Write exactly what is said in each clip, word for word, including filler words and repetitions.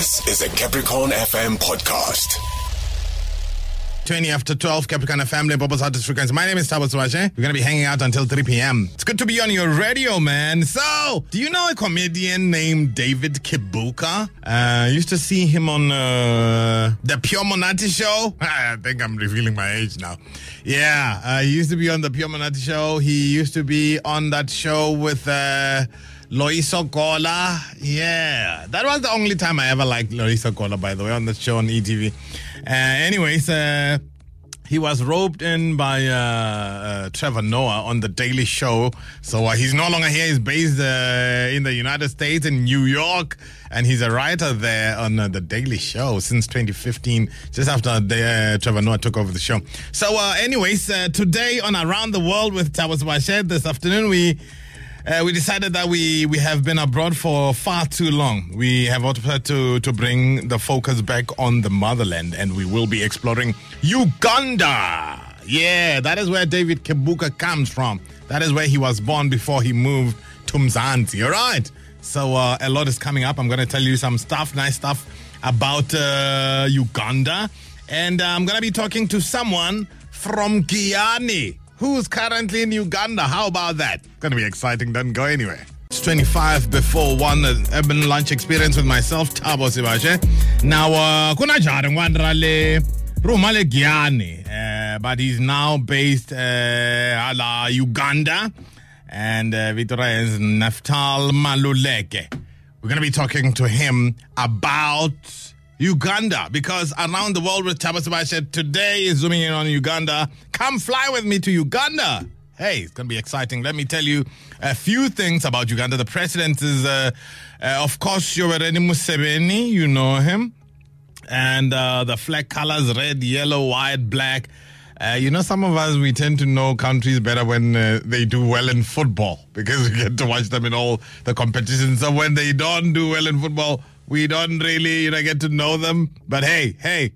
This is a Capricorn F M podcast. twenty after twelve, Capricorn family, Bubbles Artist Frequency. My name is Thabo Sebashe. We're going to be hanging out until three p.m. It's good to be on your radio, man. So, do you know a comedian named David Kibuka? I uh, used to see him on uh, the Pure Monati show. I think I'm revealing my age now. Yeah, uh, he used to be on the Pure Monati show. He used to be on that show with... Uh, Loyiso Kola, yeah. That was the only time I ever liked Loyiso Kola, by the way, on the show on E T V. Uh, anyways, uh, he was roped in by uh, uh, Trevor Noah on The Daily Show. So uh, he's no longer here. He's based uh, in the United States, in New York. And he's a writer there on uh, The Daily Show since twenty fifteen, just after the, uh, Trevor Noah took over the show. So uh, anyways, uh, today on Around the World with Thabo Sebashe, this afternoon we... Uh, we decided that we, we have been abroad for far too long. We have opted to, to bring the focus back on the motherland, and we will be exploring Uganda. Yeah, that is where David Kibuka comes from. That is where he was born before he moved to Mzansi, all right? So uh, a lot is coming up. I'm going to tell you some stuff, nice stuff about uh, Uganda. And uh, I'm going to be talking to someone from Giyani, who's currently in Uganda. How about that? Gonna be exciting, doesn't go anywhere. It's twenty-five before one, an urban lunch experience with myself, Thabo Sebashe. Now, uh, kuna jari ngwandra le ruma le Giyani, uh, but he's now based uh, ala Uganda, and uh, Vitora is Neftal Maluleke. We're gonna be talking to him about Uganda, because Around the World with Thabo Sebashe today is zooming in on Uganda. Come fly with me to Uganda. Hey, it's going to be exciting. Let me tell you a few things about Uganda. The president is, uh, uh, of course, Yoweri Museveni. You know him. And uh, the flag colors, red, yellow, white, black. Uh, you know, some of us, we tend to know countries better when uh, they do well in football, because we get to watch them in all the competitions. So when they don't do well in football, we don't really, you know, get to know them. But hey, hey,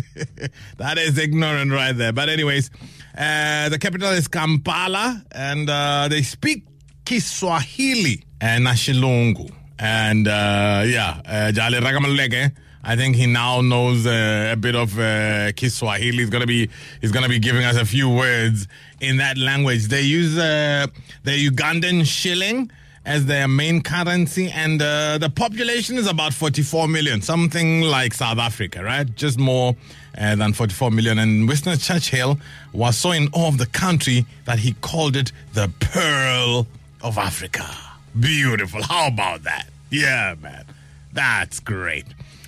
that is ignorant right there. But anyways, uh, the capital is Kampala, and uh, they speak Kiswahili and Nashilungu. And uh, yeah, uh, Jale Ragamalege, I think he now knows uh, a bit of uh, Kiswahili. He's gonna be he's gonna be giving us a few words in that language. They use uh, the Ugandan shilling as their main currency, and uh, the population is about forty-four million, something like South Africa, right? Just more uh, than forty-four million. And Winston Churchill was so in awe of the country that he called it the Pearl of Africa. Beautiful. How about that? Yeah, man. That's great.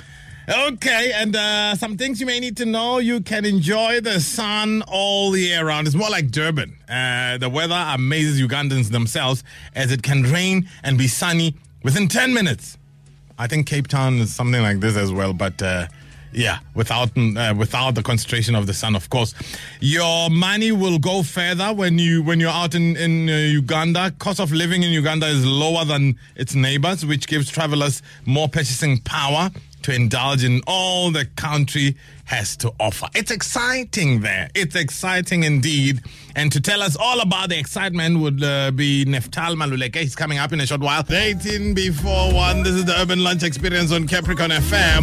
Okay, and uh, some things you may need to know. You can enjoy the sun all year round. It's more like Durban. Uh, the weather amazes Ugandans themselves, as it can rain and be sunny within ten minutes. I think Cape Town is something like this as well, but uh, yeah, without uh, without the concentration of the sun, of course. Your money will go further when, you, when you're out in, in uh, Uganda. Cost of living in Uganda is lower than its neighbors, which gives travelers more purchasing power to indulge in all the country has to offer. It's exciting there. It's exciting indeed. And to tell us all about the excitement would uh, be Neftal Maluleke. He's coming up in a short while. eighteen before one. This is the Urban Lunch Experience on Capricorn F M.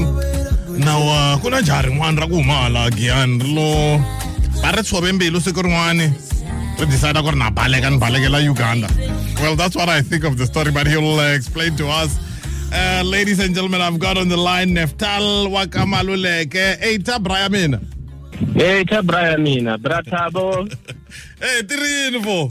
Now, kuna jari ngwandra kumala giandlo. Bare tsobembelo sekorwane. We decided to na balega nbalekela Uganda. Well, that's what I think of the story, but he'll uh, explain to us. Uh, ladies and gentlemen, I've got on the line Neftal Wakamaluleke. Hey, ta Brian. Hey, ta Brian, Bratabo. Hey, Tirinvo.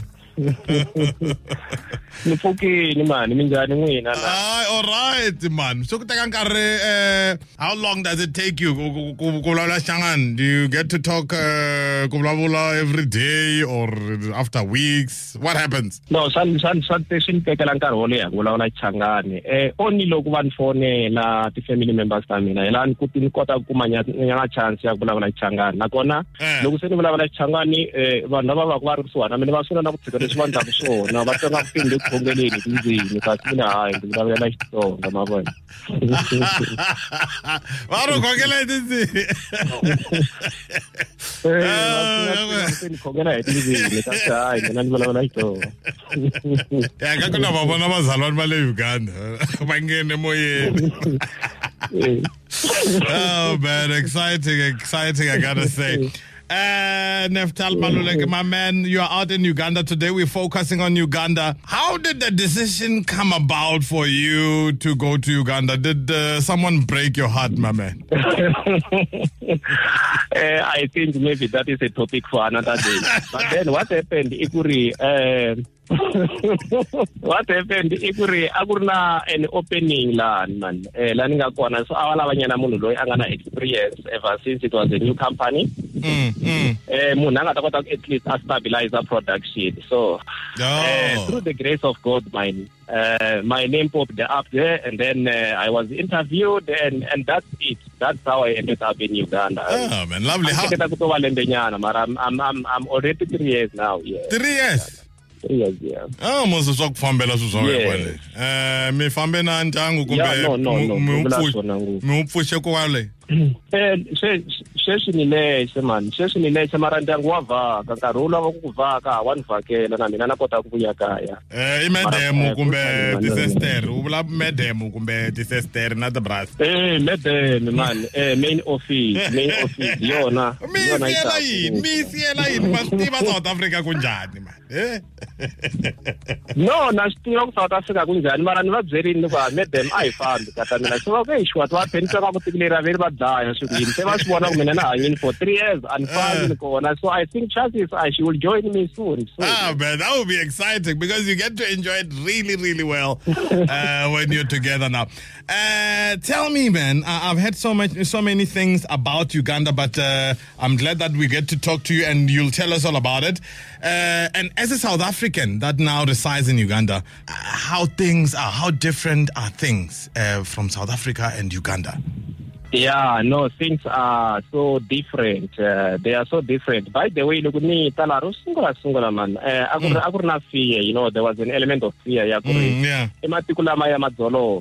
Nifukini man, minjani ngwina la. Ah, all right, man. So uh, how long does it take you? Do you get to talk uh, every day or after weeks? What happens? No, san san san station tekela nkari ya kulawula changani. Eh only loku one phone la the family members kamina. Ela nkuti nkota kumanya nyanga chance ya kulawula changani. Nakona loku seni kulawula changani eh vanhu lava va ku va ri kusuhana mina va sona na ku tshika leswi va ndlaku swona va twa nga kupinde khongeleni tindzimi kasi mina hayi ndzi Xitsonga mavona. Va ro khongela tindzimi. Eh ni khongela tindzimi kasi hayi mina ndzi vulavula Xitsonga. Ya ka kuna va vona vazalwana va le Uganda va ngene moyeni. Oh man, exciting, exciting, I gotta say. Uh, Neftal Maluleke, my man, you are out in Uganda today. We're focusing on Uganda. How did the decision come about for you to go to Uganda? Did uh, someone break your heart, my man? uh, I think maybe that is a topic for another day. But then what happened, Ikuri, uh, what happened, Ikuri, akurna an opening land, man. Learning a corner, so our Lavanyana Mundo, I'm gonna experience ever since it was a new company. Mm, mm. Uh, at least a stabilizer production. So, oh. uh, through the grace of God, my uh, my name popped up there, and then uh, I was interviewed, and, and that's it. That's how I ended up in Uganda. Oh man, lovely. How? I'm, I'm, I'm, I'm already three years now. Yeah. Three years. Three years, yeah. Oh, most of the fambela suzowe kwale. Eh, mi fambe na ntangu kumbe mi upfushe kwale. Eh, sheshi nile man, sheshi nile mara ndangu wava kankarula wakuvaka wanvakela na mina nakota kubuya kaya. Eh, imedemu kumbe disaster, ubula medemu kumbe disaster na the brass. Eh, medemu man, eh main office, main office yona. Mi siela yini, mi siela yini, masiba South Africa kunjani man. Eh. No, na still South Africa kunjani mara nivabyelini kwa medemu ayifambi kata mina so ke ishwa twa penisa kwa kutikilera veri badaya sukini seva sibona kumena na hanging for three years and five kona, so I think chances are she will join me soon. Ah man, that would be exciting because you get to enjoy it really really well uh, when you're together now. Uh, tell me, man, I've heard so much so many things about Uganda, but uh, I'm glad that we get to talk to you and you'll tell us all about it. Uh, and as a South African that now resides in Uganda, uh, how things are, how different are things uh, from South Africa and Uganda? Yeah, no, things are so different. Uh, they are so different. By the way, look at me, Talaro, singular, singular man. I could not fear, you know, there was an element of fear. Mm, yeah. In particular, my Amazolo,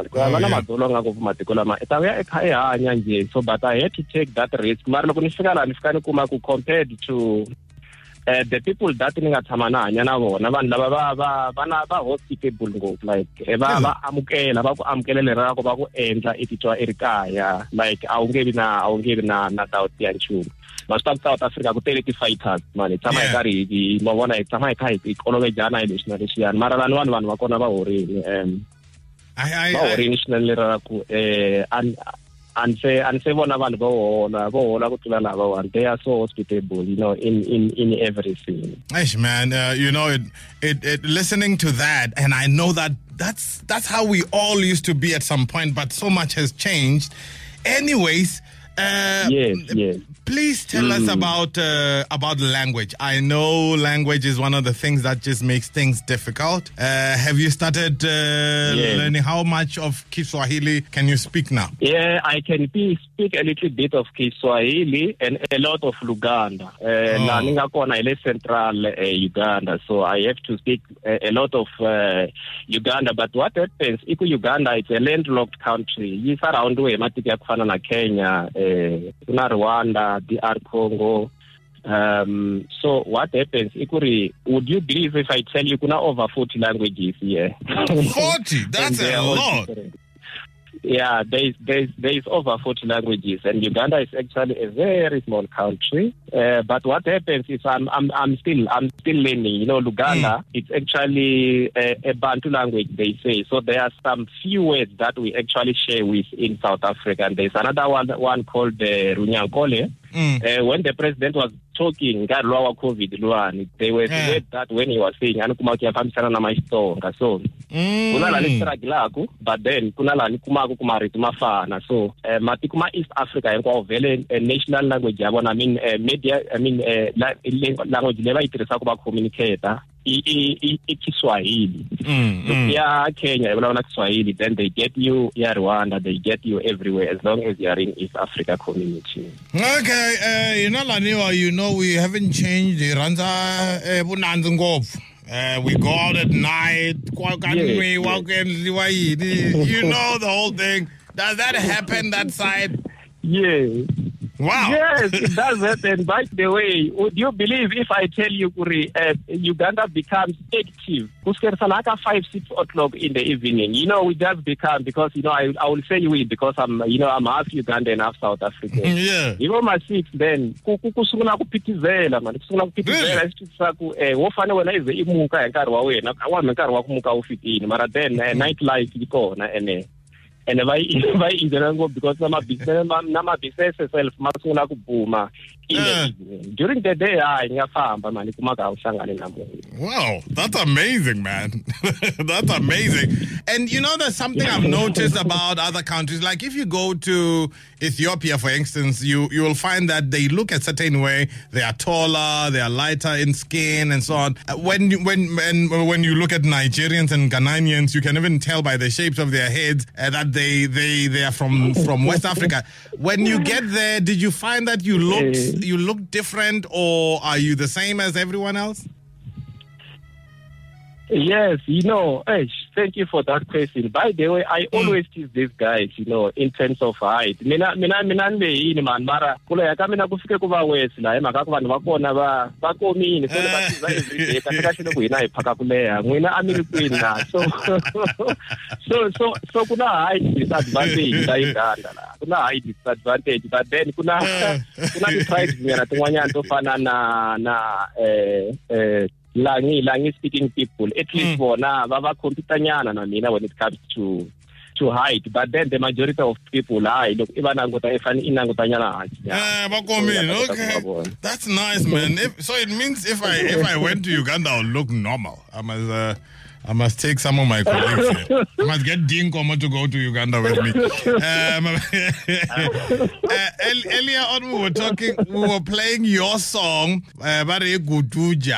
so, but I had to take that risk. Marlon and Kumaku compared to Uh, the people that in Tamana, Yanavo, Navan Lava, Banaba, hospitable go like Eva Amukela, Amkele Rakobago, and Ititua Erika, yeah, like I'll give it now, I'll give it now, not out the Anchu. But South Africa could tell it to fight us, money. Tamakari, the Mawana, Tamakai, the Colonel Jana, and Maralan one, one, Wakonaba, um, I, I, I, and and say and say one of go go and they are so hospitable, you know, in in in everything. Nice man, uh, you know it, it it listening to that, and I know that that's that's how we all used to be at some point, but so much has changed. Anyways, uh, yes, yes. Please tell mm. us about uh, about language. I know language is one of the things that just makes things difficult. Uh, have you started uh, yes. learning? How much of Kiswahili can you speak now? Yeah, I can be, speak a little bit of Kiswahili and a lot of Luganda. Uh, oh. Central uh, Uganda, so I have to speak a, a lot of uh, Uganda. But what happens? Iku Uganda, it's a landlocked country. It's around where Matika Kenya, uh, Rwanda, D R Congo. Um, so what happens, Ikuri, would you believe if I tell you kuna over forty languages here? forty? That's a lot. Yeah, there's, there's, there's over forty languages, and Uganda is actually a very small country. Uh, but what happens is I'm, I'm, I'm still, I'm still learning. You know, Luganda, mm. it's actually a, a Bantu language, they say. So there are some few words that we actually share with in South Africa. And there's another one, one called the uh, Runyankole. Mm. Uh, when the president was talking, God lower COVID, Luan, they were yeah. said that when he was saying, Anukumakia Famsana na Maistonga. So, Kunala Nistraglaku, but then Kunala Nikumaku Kumari Tumafana. So, uh, Matikuma East Africa, and Vele, a national language, I mean, uh, media, I mean, uh, language never Itisakuba communicator. Kiswahili. Yeah, Kenya, Kiswahili, then they get you, yeah, Rwanda, they get you everywhere as long as you are in East Africa community. Okay, uh, you know, Laniwa, you know, we haven't changed the Ranza Bunanzangov. Uh, we go out at night, you know the whole thing. Does that happen that side? Yeah. Wow. Yes, it does happen. By the way, would you believe if I tell you, Kuri, uh, Uganda becomes active like five, six o'clock in the evening? You know, we just become, because, you know, I, I will say we, because I'm, you know, I'm half Ugandan, half South African. Yeah. You know, my six, then, kusungula kupitizela, man. Kusungula kupitizela, isisaku, eh, wofane wena ize imuka enkari wa wena, awami enkari wa kumuka ufitini, mara then, nightlife ikona, ene. And if I if I either because nama business nama business itself masungula kubuma in the evening. During the day I ngiyafamba mani kumaka uhlangane namuntu. Wow, that's amazing, man. That's amazing. And you know, there's something I've noticed about other countries. Like if you go to Ethiopia, for instance, you you will find that they look a certain way. They are taller, they are lighter in skin, and so on. When you, when when when you look at Nigerians and Ghanaians, you can even tell by the shapes of their heads uh, that they they they are from from West Africa. When you get there, did you find that you looked you look different, or are you the same as everyone else? Yes, you know, hey, thank you for that question. By the way, I always tease these guys, you know, in terms of height. Mina mina mina nle man mara kula yaka mina kufike kuba west la emaka kubantu bakona ba bakomini so basiza every day kahle kahle lokuyina iphaka kuleya ngwina amilikwini na so so so so kuna height disadvantage la Uganda la kuna height disadvantage, but then kuna kuna the price nyana tungwanya ntofana na na eh eh Langi, Langi speaking people, at least for now, baba computer nyana na mina when it comes to to height. But then the majority of people are look even angota ifani inangota nyana. Yeah, bakomini. Okay, that's nice, man. If, so it means if I if I went to Uganda, I'll look normal. I must uh, I must take some of my colleagues here. I must get Dinko to go to Uganda with me. Um, uh, earlier on, we were talking, we were playing your song, Bare Guduja.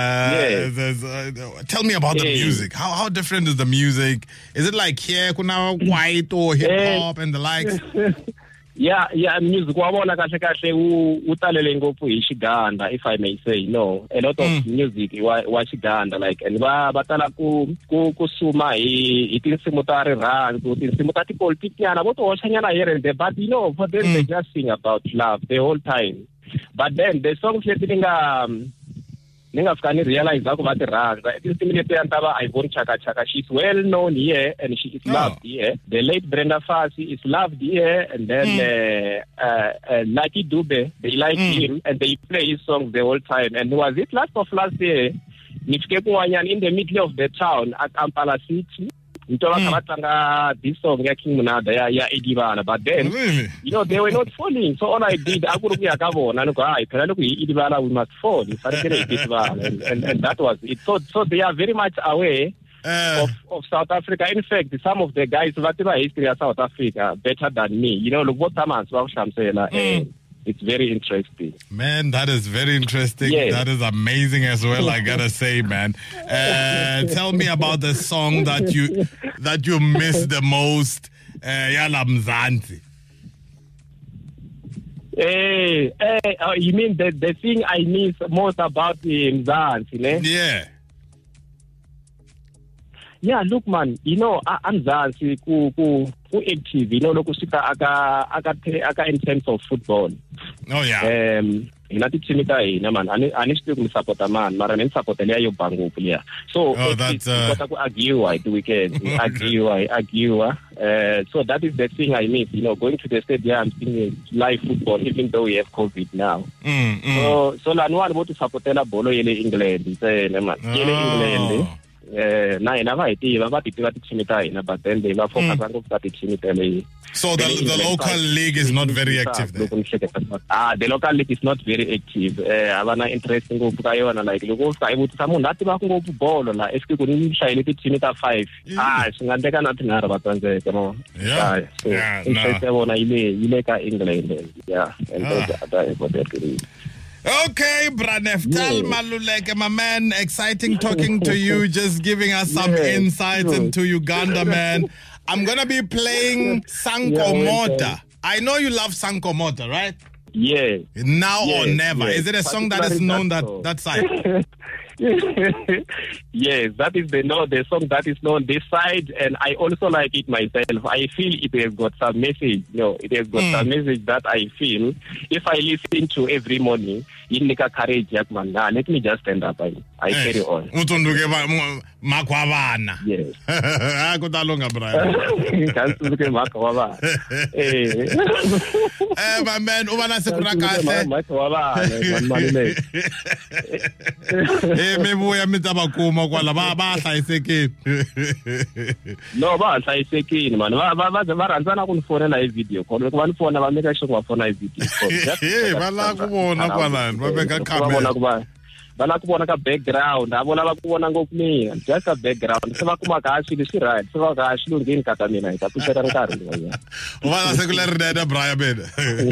Tell me about the music. How how different is the music? Is it like here, kuna white or hip hop and the likes? Yeah, yeah, music. Wabona kahle kahle utalele ngopfu iShiganda, if I may say. No, a lot of mm. music wa Shiganda, like, and ba batala ku ku kusuma i itinsimu tari rang, itinsimu tati politiki yana, boto oshanyana here and there. But you know, for them mm. they just sing about love the whole time. But then the songs let um ninga fukani realize about the rang. I won't Chaka Chaka. She's well known here and she is oh. loved here. The late Brenda Fassie is loved here, and then mm. uh, uh, uh, Lucky Dube, they like mm. him and they play his songs the whole time. And was it last of last year? Nifike in the middle of the town at Kampala City. Mm. This song King Munada, yeah, yeah, Idibana. But then, really? You know, they were not falling. So all I did, I would be a cover and I go, I can look Idibana, we must fall. And, and, and that was it. So, so they are very much aware uh. of, of South Africa. In fact, some of the guys who are history of South Africa better than me. You know, look what Tamas Shamsela. Mm. It's very interesting. Man, that is very interesting. Yes. That is amazing as well, I gotta say, man. Uh, tell me about the song that you that you miss the most, uh, Yala Mzansi. Hey, hey, uh, you mean the, the thing I miss most about the Mzansi, ne? Yeah. Yeah, look, man, you know, Mzansi ku ku ku active, you know, look, aka aka aka in terms of football. Oh yeah. Um, inathi chimita ina man, ani ani still support man, mara men support le ayo bangu player. So oh, that's uh ku argue I do weekend, argue I argue. Uh, so that is the thing I miss, you know, going to the stadium, seeing live football, even though we have COVID now. Mm, mm. So so la no one want to support la bolo yele England, say man, yele England. Uh, na ina iti ba but then they were focused on that. So the the local league is not very active there. Ah, the local league is not very active. Uh, abana interesting go kayona like logo sai but samu nathi ba go ball la eske go ni shayile ti team ta five. Ah, singandeka nathi ngara batwanze kamo. Yeah. Yeah. Interesting bona ile ile ka England. Yeah. And that what they Okay, Braneftal yeah. Maluleke, my man, exciting talking to you, just giving us some yeah, insights sure. into Uganda, man. I'm going to be playing Sanko yeah, Mota. I know you love Sanko Mota, right? Yeah. Now yeah, or never. Yeah. Is it a song that is known that, that side? Yes, that is the no, the song that is known this side, and I also like it myself. I feel it has got some message. No, it has got mm. some message that I feel if I listen to every morning, it makes courage. Nah, let me just stand up. I, I hey. carry on. Yes. Ako talong Brian. Kansuke makwabana. Eh. Eh, my man, ubana sekurakahle. Makwabana, manmalile. Eh, mebuya mitabakuma kwala ba ba hlayisekile. No, ba hlayisekile man. Ba ba ba randzana kunifonela hi video call. Loko va ni fona va make sure va fona hi video call. Eh, va la ku vona kwalani, va veka camera. Va la ku vona ka background, a vona va ku vona ngopfu mina. Just a background. Se va kuma ka swilo swi right. Se va ka xilo ngeni ka ta mina hi ta pushela nkarhi lowu. Ubana sekulari da Brian Ben.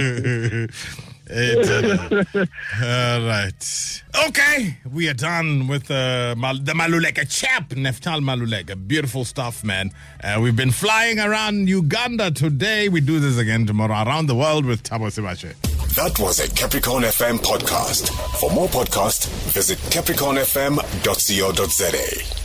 All right. Okay, we are done with uh, Mal- the Maluleka chap, Neftal Maluleka. Beautiful stuff, man. Uh, we've been flying around Uganda today. We do this again tomorrow. Around the world with Thabo Sebashe. That was a Capricorn F M podcast. For more podcasts, visit capricorn f m dot co dot za.